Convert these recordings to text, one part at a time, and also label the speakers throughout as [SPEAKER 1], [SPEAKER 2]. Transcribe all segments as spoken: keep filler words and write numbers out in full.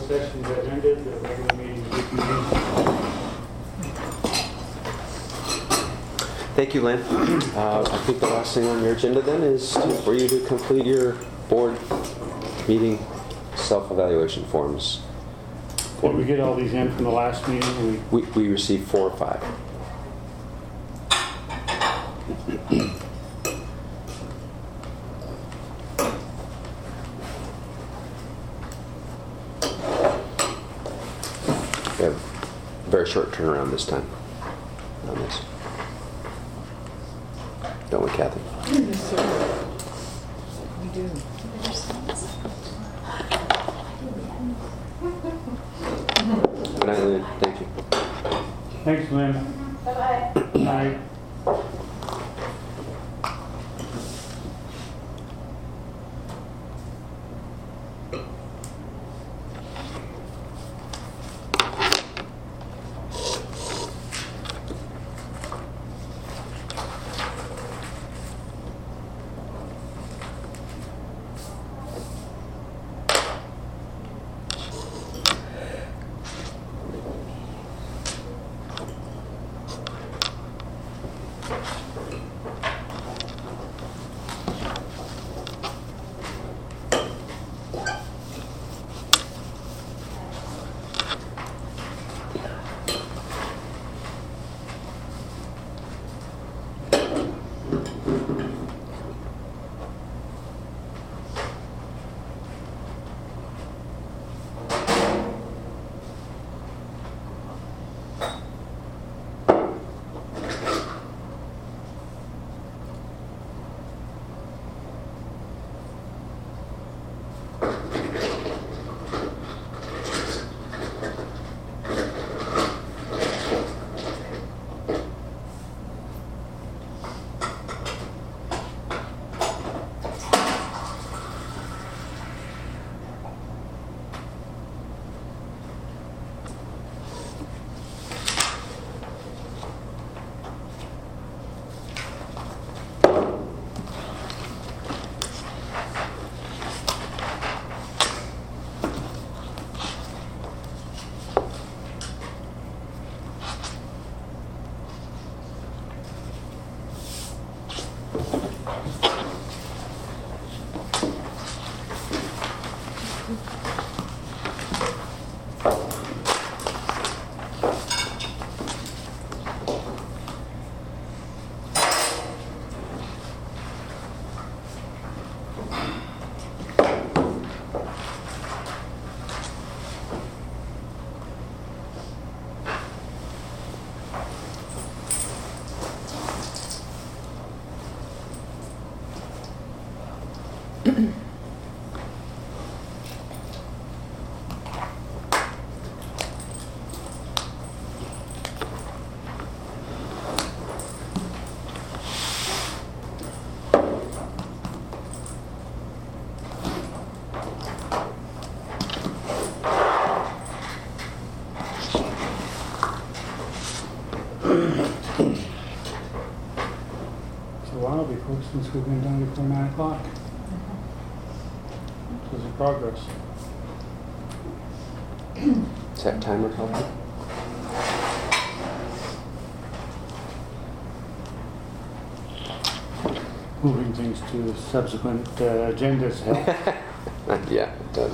[SPEAKER 1] session has ended. The regular meeting is reconvened.
[SPEAKER 2] Thank you, Lynn. Uh, I think the last thing on your agenda then is to, for you to complete your board meeting self-evaluation forms.
[SPEAKER 1] Did we get all these in from the last meeting?
[SPEAKER 2] We, we received four or five. We have a very short turnaround this time on this. Don't we, Kathy?
[SPEAKER 3] Yes, sir. We do.
[SPEAKER 2] Good night, Lynn. Thank you.
[SPEAKER 1] Thanks, Lynn.
[SPEAKER 4] Bye-bye.
[SPEAKER 1] Bye. Since we've been done before nine o'clock. This is a progress.
[SPEAKER 2] Is that timer helping?
[SPEAKER 1] Moving things to subsequent uh, agendas help.
[SPEAKER 2] Yeah, it does.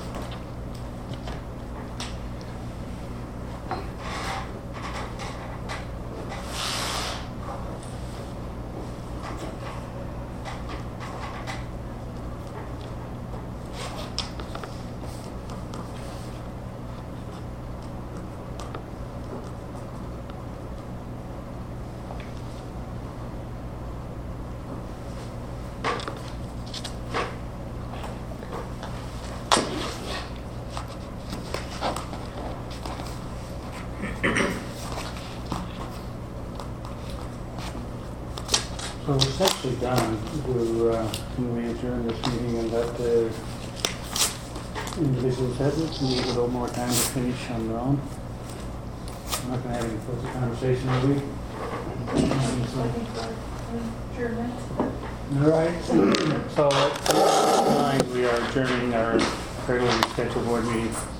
[SPEAKER 1] So we're essentially done. We're, uh, can we adjourn this meeting and let the individuals have it, need a little more time to finish on their own? I'm not going to have any further conversation, will we? All right. So at nine, we are adjourning our regularly scheduled board meeting.